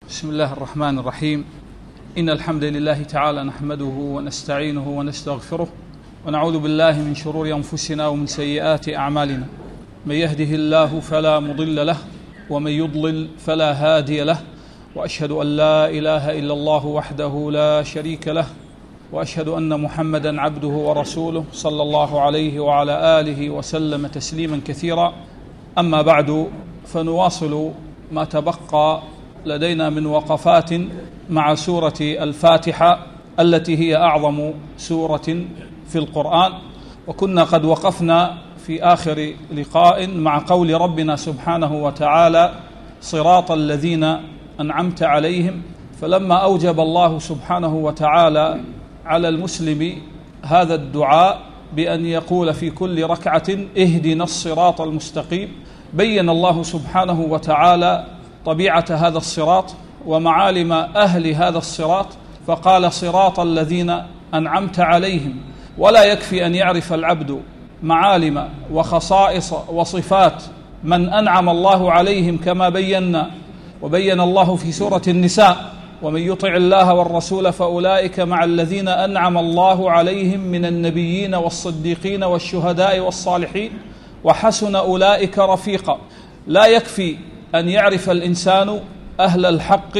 بسم الله الرحمن الرحيم. إن الحمد لله تعالى نحمده ونستعينه ونستغفره ونعوذ بالله من شرور أنفسنا ومن سيئات أعمالنا. من يهده الله فلا مضل له ومن يضلل فلا هادي له، وأشهد أن لا إله إلا الله وحده لا شريك له، وأشهد أن محمدا عبده ورسوله صلى الله عليه وعلى آله وسلم تسليما كثيرا. أما بعد، فنواصل ما تبقى لدينا من وقفات مع سورة الفاتحة التي هي أعظم سورة في القرآن، وكنا قد وقفنا في آخر لقاء مع قول ربنا سبحانه وتعالى: صراط الذين أنعمت عليهم. فلما أوجب الله سبحانه وتعالى على المسلم هذا الدعاء بأن يقول في كل ركعة: اهدنا الصراط المستقيم، بين الله سبحانه وتعالى طبيعة هذا الصراط ومعالم أهل هذا الصراط، فقال: صراط الذين أنعمت عليهم. ولا يكفي أن يعرف العبد معالم وخصائص وصفات من أنعم الله عليهم كما بينا وبين الله في سورة النساء: ومن يطع الله والرسول فأولئك مع الذين أنعم الله عليهم من النبيين والصديقين والشهداء والصالحين وحسن أولئك رفيقا. لا يكفي أن يعرف الإنسان أهل الحق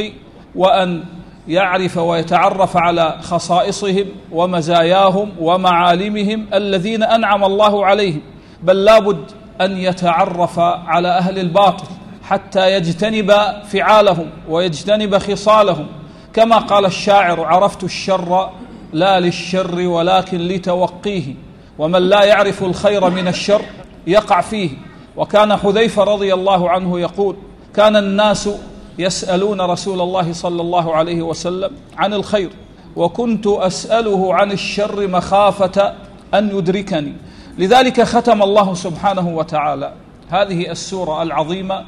وأن يعرف ويتعرف على خصائصهم ومزاياهم ومعالمهم الذين أنعم الله عليهم، بل لابد أن يتعرف على أهل الباطل حتى يجتنب فعالهم ويجتنب خصالهم، كما قال الشاعر: عرفت الشر لا للشر ولكن لتوقيه، ومن لا يعرف الخير من الشر يقع فيه. وكان حذيفة رضي الله عنه يقول: كان الناس يسألون رسول الله صلى الله عليه وسلم عن الخير، وكنت أسأله عن الشر مخافة أن يدركني. لذلك ختم الله سبحانه وتعالى هذه السورة العظيمة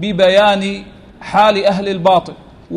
ببيان حال أهل الباطل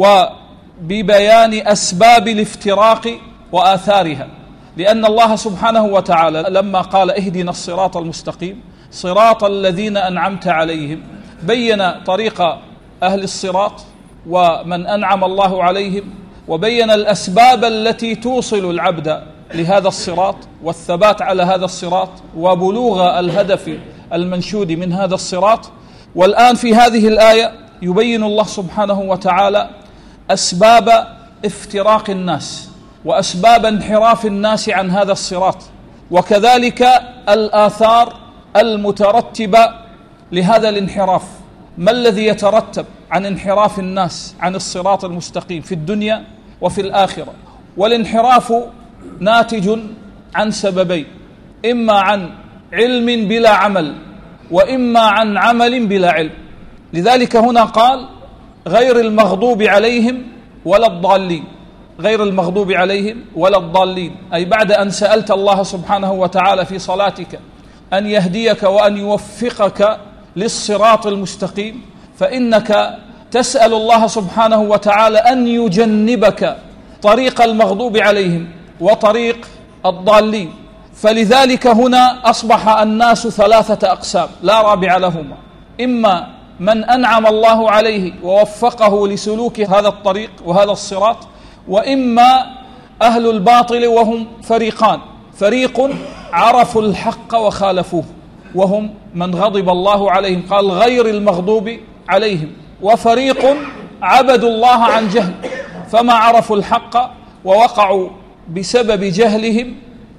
وببيان أسباب الافتراق وآثارها، لأن الله سبحانه وتعالى لما قال: اهدنا الصراط المستقيم، صراط الذين أنعمت عليهم، بين طريق أهل الصراط ومن أنعم الله عليهم، وبين الأسباب التي توصل العبد لهذا الصراط والثبات على هذا الصراط وبلوغ الهدف المنشود من هذا الصراط. والآن في هذه الآية يبين الله سبحانه وتعالى أسباب افتراق الناس وأسباب انحراف الناس عن هذا الصراط، وكذلك الآثار المترتبة لهذا الانحراف. ما الذي يترتب عن انحراف الناس عن الصراط المستقيم في الدنيا وفي الآخرة؟ والانحراف ناتج عن سببين: إما عن علم بلا عمل، وإما عن عمل بلا علم. لذلك هنا قال: غير المغضوب عليهم ولا الضالين. غير المغضوب عليهم ولا الضالين، أي بعد أن سألت الله سبحانه وتعالى في صلاتك أن يهديك وأن يوفقك للصراط المستقيم، فإنك تسأل الله سبحانه وتعالى أن يجنبك طريق المغضوب عليهم وطريق الضالين. فلذلك هنا أصبح الناس ثلاثة أقسام لا رابع لهما: إما من أنعم الله عليه ووفقه لسلوك هذا الطريق وهذا الصراط، وإما أهل الباطل، وهم فريقان: فريق عرفوا الحق وخالفوه وهم من غضب الله عليهم، قال: غير المغضوب عليهم، وفريق عبدوا الله عن جهل فما عرفوا الحق ووقعوا بسبب جهلهم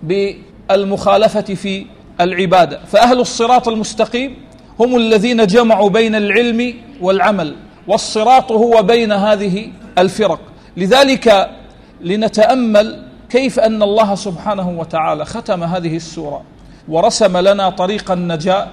بالمخالفة في العبادة. فأهل الصراط المستقيم هم الذين جمعوا بين العلم والعمل، والصراط هو بين هذه الفرق. لذلك لنتأمل كيف أن الله سبحانه وتعالى ختم هذه السورة ورسم لنا طريق النجاة،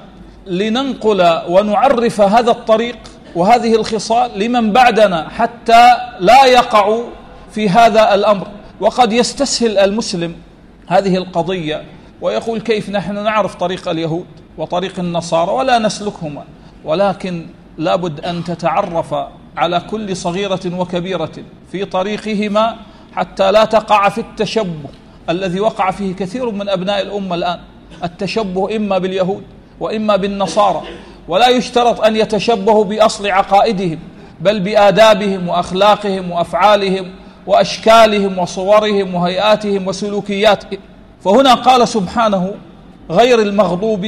لننقل ونعرف هذا الطريق وهذه الخصال لمن بعدنا حتى لا يقعوا في هذا الأمر. وقد يستسهل المسلم هذه القضية ويقول: كيف نحن نعرف طريق اليهود وطريق النصارى ولا نسلكهما؟ ولكن لابد أن تتعرف على كل صغيرة وكبيرة في طريقهما حتى لا تقع في التشبه الذي وقع فيه كثير من أبناء الأمة الآن، التشبه إما باليهود وإما بالنصارى. ولا يشترط أن يتشبهوا بأصل عقائدهم، بل بآدابهم وأخلاقهم وأفعالهم وأشكالهم وصورهم وهيئاتهم وسلوكياتهم. فهنا قال سبحانه غير المغضوب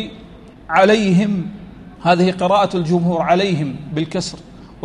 عليهم، هذه قراءة الجمهور، عليهم بالكسر،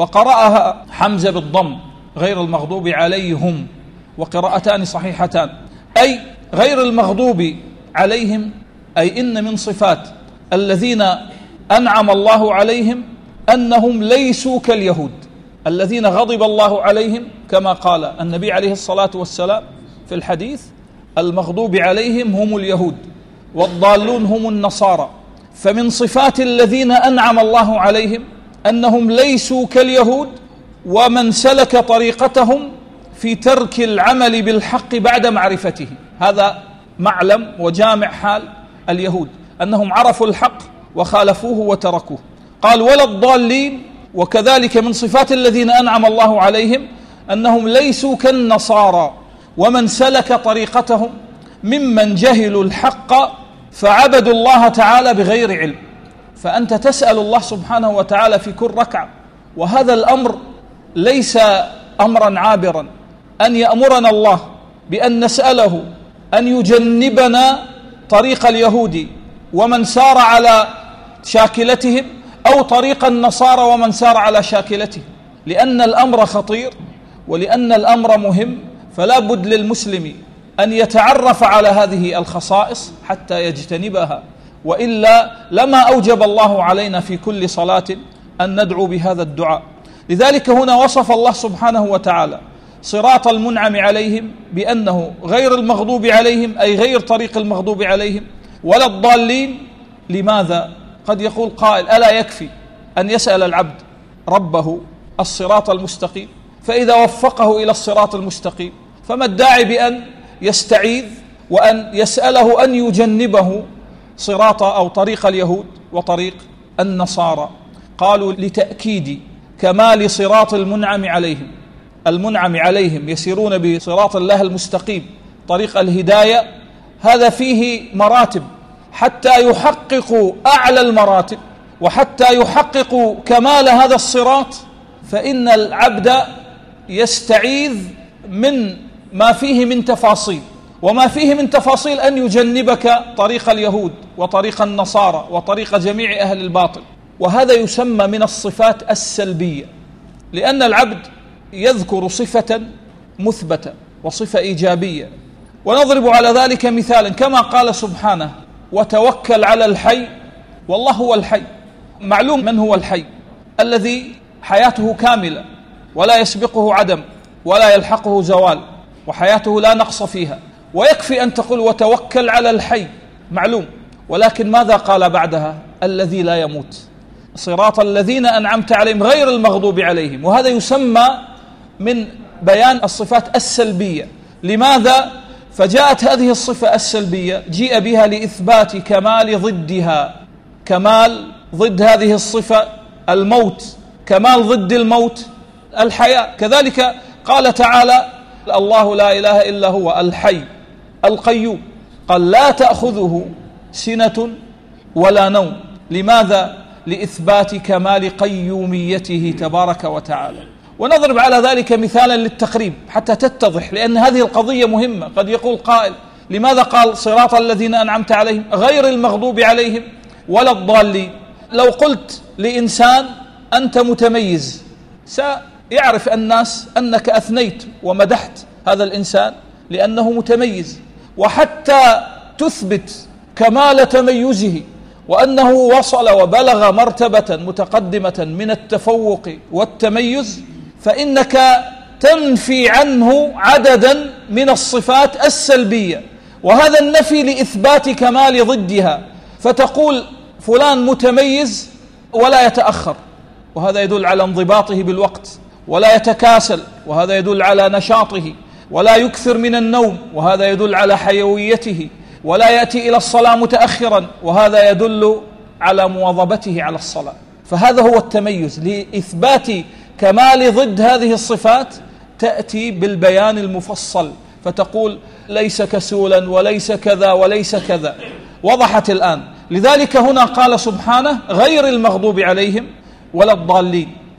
وقرأها حمزة بالضم غير المغضوب عليهم، وقراءتان صحيحتان، أي غير المغضوب عليهم، أي إن من صفات الذين أنعم الله عليهم أنهم ليسوا كاليهود الذين غضب الله عليهم، كما قال النبي عليه الصلاة والسلام في الحديث: المغضوب عليهم هم اليهود والضالون هم النصارى. فمن صفات الذين أنعم الله عليهم أنهم ليسوا كاليهود، ومن سلك طريقتهم في ترك العمل بالحق بعد معرفته. هذا معلم وجامع حال اليهود، أنهم عرفوا الحق وخالفوه وتركوه. قال: ولا الضالين. وكذلك من صفات الذين أنعم الله عليهم أنهم ليسوا كالنصارى، ومن سلك طريقتهم ممن جهلوا الحق فعبدوا الله تعالى بغير علم. فأنت تسأل الله سبحانه وتعالى في كل ركعة، وهذا الأمر ليس أمرا عابرا، أن يأمرنا الله بأن نسأله أن يجنبنا طريق اليهود ومن سار على شاكلتهم، أو طريق النصارى ومن سار على شاكلتهم، لأن الأمر خطير ولأن الأمر مهم. فلا بد للمسلم أن يتعرف على هذه الخصائص حتى يجتنبها، وإلا لما أوجب الله علينا في كل صلاة أن ندعو بهذا الدعاء. لذلك هنا وصف الله سبحانه وتعالى صراط المنعم عليهم بأنه غير المغضوب عليهم، أي غير طريق المغضوب عليهم، ولا الضالين. لماذا؟ قد يقول قائل: ألا يكفي أن يسأل العبد ربه الصراط المستقيم؟ فإذا وفقه إلى الصراط المستقيم فما الداعي بأن يستعيذ وأن يسأله أن يجنبه صراط أو طريق اليهود وطريق النصارى؟ قالوا: لتأكيد كمال صراط المنعم عليهم. المنعم عليهم يسيرون بصراط الله المستقيم، طريق الهداية. هذا فيه مراتب حتى يحققوا أعلى المراتب، وحتى يحققوا كمال هذا الصراط فإن العبد يستعيذ من ما فيه من تفاصيل، وما فيه من تفاصيل أن يجنبك طريق اليهود وطريق النصارى وطريق جميع أهل الباطل. وهذا يسمى من الصفات السلبية، لأن العبد يذكر صفة مثبتة وصفة إيجابية. ونضرب على ذلك مثالا، كما قال سبحانه: وتوكل على الحي. والله هو الحي، معلوم من هو الحي، الذي حياته كاملة ولا يسبقه عدم ولا يلحقه زوال، وحياته لا نقص فيها. ويكفي أن تقول وتوكل على الحي، معلوم. ولكن ماذا قال بعدها؟ الذي لا يموت، صراط الذين أنعمت عليهم غير المغضوب عليهم. وهذا يسمى من بيان الصفات السلبية. لماذا؟ فجاءت هذه الصفة السلبية جيء بها لإثبات كمال ضدها. كمال ضد هذه الصفة الموت، كمال ضد الموت الحياة. كذلك قال تعالى: الله لا إله إلا هو الحي القيوم. قال: لا تأخذه سنة ولا نوم. لماذا؟ لإثبات كمال قيوميته تبارك وتعالى. ونضرب على ذلك مثالا للتقريب حتى تتضح، لأن هذه القضية مهمة. قد يقول قائل: لماذا قال صراط الذين أنعمت عليهم غير المغضوب عليهم ولا الضالين؟ لو قلت لإنسان أنت متميز سيعرف الناس أنك أثنيت ومدحت هذا الإنسان لأنه متميز. وحتى تثبت كمال تميزه وأنه وصل وبلغ مرتبة متقدمة من التفوق والتميز، فإنك تنفي عنه عددا من الصفات السلبية، وهذا النفي لإثبات كمال ضدها. فتقول فلان متميز ولا يتأخر، وهذا يدل على انضباطه بالوقت، ولا يتكاسل، وهذا يدل على نشاطه، ولا يكثر من النوم، وهذا يدل على حيويته، ولا يأتي إلى الصلاة متأخرا، وهذا يدل على مواظبته على الصلاة. فهذا هو التميز. لإثبات كمال ضد هذه الصفات تأتي بالبيان المفصل، فتقول ليس كسولا وليس كذا وليس كذا. وضحت الآن. لذلك هنا قال سبحانه غير المغضوب عليهم ولا الضالين.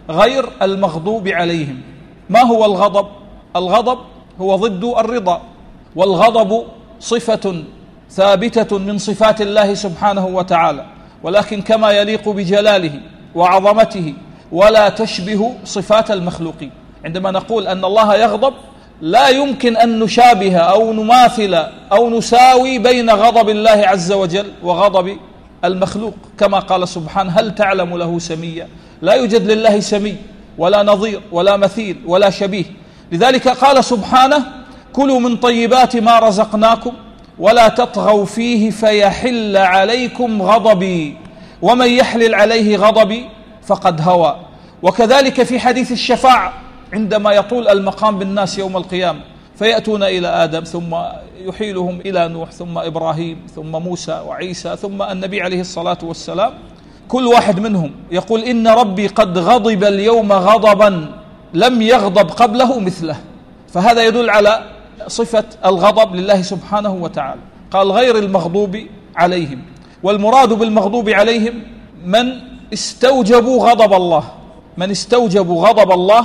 غير المغضوب عليهم. ما هو الغضب؟ الغضب هو ضد الرضا، والغضب صفة ثابتة من صفات الله سبحانه وتعالى، ولكن كما يليق بجلاله وعظمته، ولا تشبه صفات المخلوقين. عندما نقول أن الله يغضب لا يمكن أن نشابه أو نماثل أو نساوي بين غضب الله عز وجل وغضب المخلوق، كما قال سبحانه: هل تعلم له سميا؟ لا يوجد لله سمي ولا نظير ولا مثيل ولا شبيه. لذلك قال سبحانه: كلوا من طيبات ما رزقناكم ولا تطغوا فيه فيحل عليكم غضبي ومن يحلل عليه غضبي فقد هوى. وكذلك في حديث الشفاعة عندما يطول المقام بالناس يوم القيامة، فيأتون إلى آدم ثم يحيلهم إلى نوح ثم إبراهيم ثم موسى وعيسى ثم النبي عليه الصلاة والسلام، كل واحد منهم يقول: إن ربي قد غضب اليوم غضبا لم يغضب قبله مثله. فهذا يدل على صفة الغضب لله سبحانه وتعالى. قال: غير المغضوب عليهم. والمراد بالمغضوب عليهم من استوجبوا غضب الله، من استوجبوا غضب الله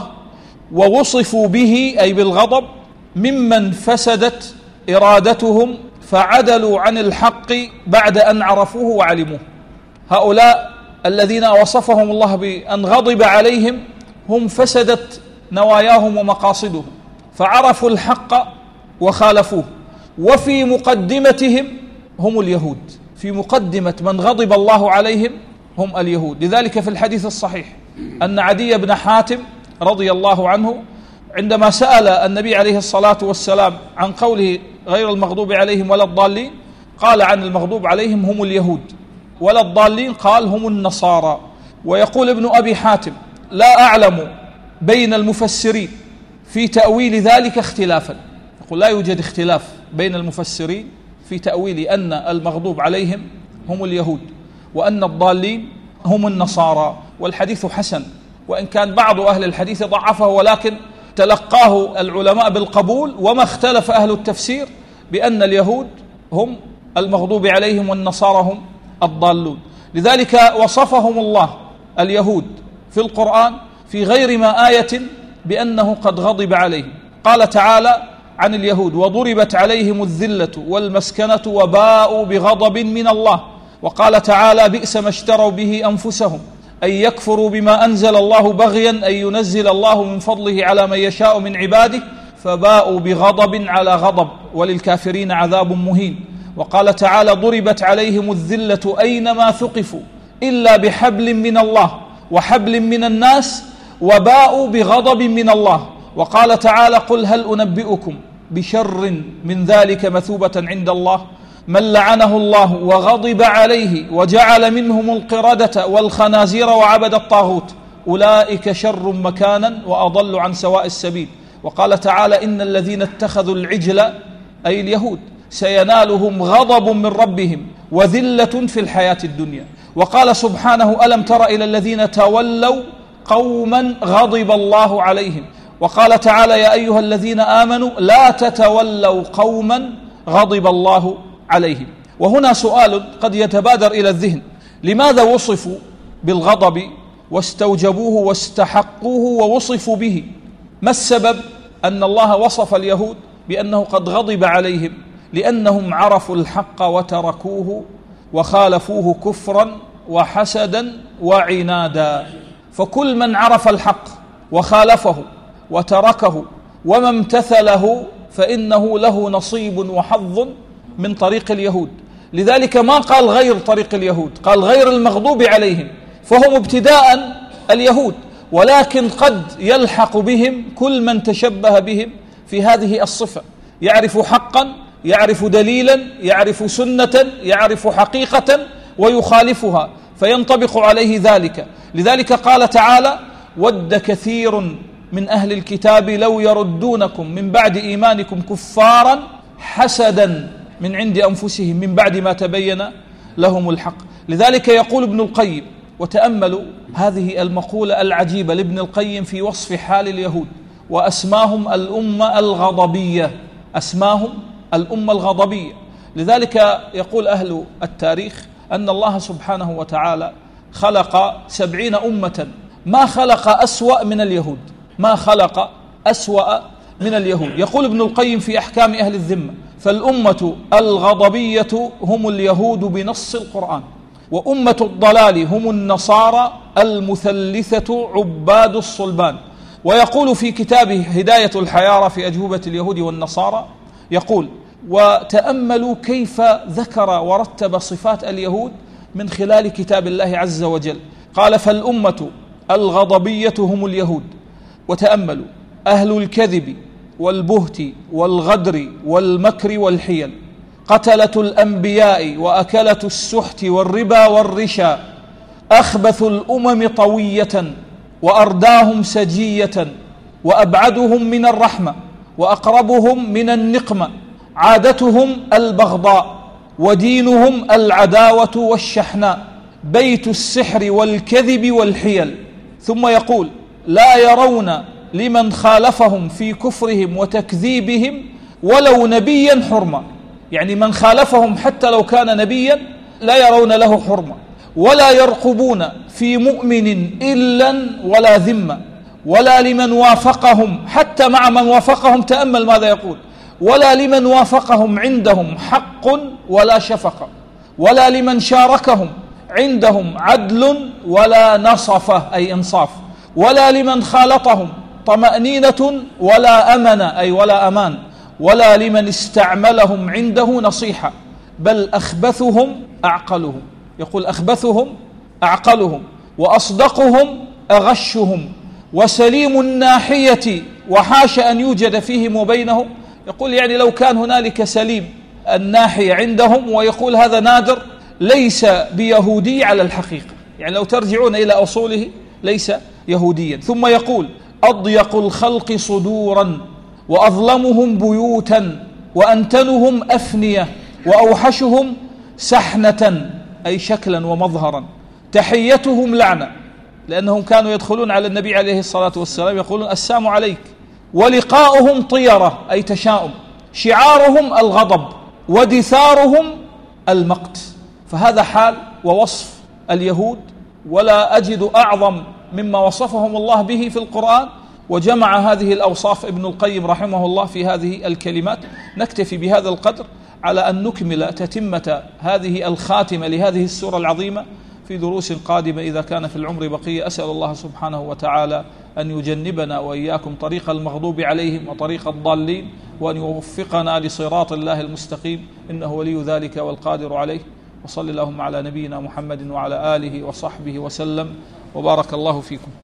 ووصفوا به أي بالغضب، ممن فسدت إرادتهم فعدلوا عن الحق بعد أن عرفوه وعلموه. هؤلاء الذين وصفهم الله بأن غضب عليهم هم فسدت نواياهم ومقاصدهم، فعرفوا الحق وخالفوه. وفي مقدمتهم هم اليهود، في مقدمة من غضب الله عليهم هم اليهود. لذلك في الحديث الصحيح أن عدي بن حاتم رضي الله عنه عندما سأل النبي عليه الصلاة والسلام عن قوله غير المغضوب عليهم ولا الضالين، قال عن المغضوب عليهم هم اليهود، ولا الضالين قال هم النصارى. ويقول ابن أبي حاتم: لا أعلم بين المفسرين في تأويل ذلك اختلافا. يقول: لا يوجد اختلاف بين المفسرين في تأويل أن المغضوب عليهم هم اليهود وأن الضالين هم النصارى. والحديث حسن، وإن كان بعض أهل الحديث ضعفه، ولكن تلقاه العلماء بالقبول. وما اختلف أهل التفسير بأن اليهود هم المغضوب عليهم والنصارى هم الضالون. لذلك وصفهم الله اليهود في القرآن في غير ما آية بأنه قد غضب عليهم. قال تعالى عن اليهود: وضربت عليهم الذلة والمسكنة وباءوا بغضب من الله. وقال تعالى: بئس ما اشتروا به أنفسهم أن يكفروا بما أنزل الله بغيا أن ينزل الله من فضله على من يشاء من عباده فباءوا بغضب على غضب وللكافرين عذاب مهين. وقال تعالى: ضربت عليهم الذلة أينما ثقفوا إلا بحبل من الله وحبل من الناس وباءوا بغضب من الله. وقال تعالى: قل هل أنبئكم بشر من ذلك مثوبة عند الله من لعنه الله وغضب عليه وجعل منهم القردة والخنازير وعبد الطاغوت أولئك شر مكانا وأضل عن سواء السبيل. وقال تعالى: إن الذين اتخذوا العجل أي اليهود سينالهم غضب من ربهم وذلة في الحياة الدنيا. وقال سبحانه: ألم تر إلى الذين تولوا قوما غضب الله عليهم. وقال تعالى: يا أيها الذين آمنوا لا تتولوا قوما غضب الله عليهم. وهنا سؤال قد يتبادر إلى الذهن: لماذا وصفوا بالغضب واستوجبوه واستحقوه ووصفوا به؟ ما السبب أن الله وصف اليهود بأنه قد غضب عليهم؟ لأنهم عرفوا الحق وتركوه وخالفوه كفرا وحسدا وعنادا. فكل من عرف الحق وخالفه وتركه وما امتثله فإنه له نصيب وحظ من طريق اليهود. لذلك ما قال غير طريق اليهود، قال غير المغضوب عليهم، فهم ابتداء اليهود، ولكن قد يلحق بهم كل من تشبه بهم في هذه الصفة، يعرف حقا، يعرف دليلا، يعرف سنة، يعرف حقيقة ويخالفها فينطبق عليه ذلك. لذلك قال تعالى: ود كثير من أهل الكتاب لو يردونكم من بعد إيمانكم كفارا حسدا من عند أنفسهم من بعد ما تبين لهم الحق. لذلك يقول ابن القيم، وتأملوا هذه المقولة العجيبة لابن القيم في وصف حال اليهود، وأسماهم الأمة الغضبية، أسماهم الأمة الغضبية. لذلك يقول أهل التاريخ أن الله سبحانه وتعالى خلق 70 أمة ما خلق أسوأ من اليهود، ما خلق أسوأ من اليهود. يقول ابن القيم في أحكام أهل الذمة: فالأمة الغضبية هم اليهود بنص القرآن، وأمة الضلال هم النصارى المثلثة عباد الصلبان. ويقول في كتابه هداية الحيارى في أجوبة اليهود والنصارى، يقول: وتأملوا كيف ذكر ورتب صفات اليهود من خلال كتاب الله عز وجل. قال: فالأمة الغضبية هم اليهود. وتأملوا: أهل الكذب والبهت والغدر والمكر والحيل، قتلة الأنبياء وأكلة السحت والربا والرشا، أخبث الأمم طوية وأرداهم سجية، وأبعدهم من الرحمة وأقربهم من النقمة، عادتهم البغضاء ودينهم العداوة والشحناء، بيت السحر والكذب والحيل. ثم يقول: لا يرون لمن خالفهم في كفرهم وتكذيبهم ولو نبيا حرمة، يعني من خالفهم حتى لو كان نبيا لا يرون له حرمة، ولا يرقبون في مؤمن إلا ولا ذمة، ولا لمن وافقهم حتى مع من وافقهم، تأمل ماذا يقول: ولا لمن وافقهم عندهم حق ولا شفقة، ولا لمن شاركهم عندهم عدل ولا نصفة أي إنصاف، ولا لمن خالطهم طمأنينة ولا أمن أي ولا أمان، ولا لمن استعملهم عنده نصيحة، بل أخبثهم أعقلهم. يقول: أخبثهم أعقلهم، وأصدقهم أغشهم، وسليم الناحية وحاش أن يوجد فيهم وبينهم. يقول يعني لو كان هنالك سليم الناحية عندهم، ويقول هذا نادر، ليس بيهودي على الحقيقة، يعني لو ترجعون إلى أصوله ليس يهوديا. ثم يقول: أضيق الخلق صدورا وأظلمهم بيوتا وأنتنهم أفنية وأوحشهم سحنة أي شكلا ومظهرا، تحيتهم لعنة، لأنهم كانوا يدخلون على النبي عليه الصلاة والسلام يقولون: السلام عليك، ولقاؤهم طيرة أي تشاؤم، شعارهم الغضب، ودثارهم المقت. فهذا حال ووصف اليهود، ولا أجد أعظم مما وصفهم الله به في القرآن، وجمع هذه الأوصاف ابن القيم رحمه الله في هذه الكلمات. نكتفي بهذا القدر على أن نكمل تتمة هذه الخاتمة لهذه السورة العظيمة في دروس قادمة إذا كان في العمر بقية. أسأل الله سبحانه وتعالى أن يجنبنا وإياكم طريق المغضوب عليهم وطريق الضالين، وأن يوفقنا لصراط الله المستقيم، إنه ولي ذلك والقادر عليه. وصلى اللهم على نبينا محمد وعلى آله وصحبه وسلم، وبارك الله فيكم.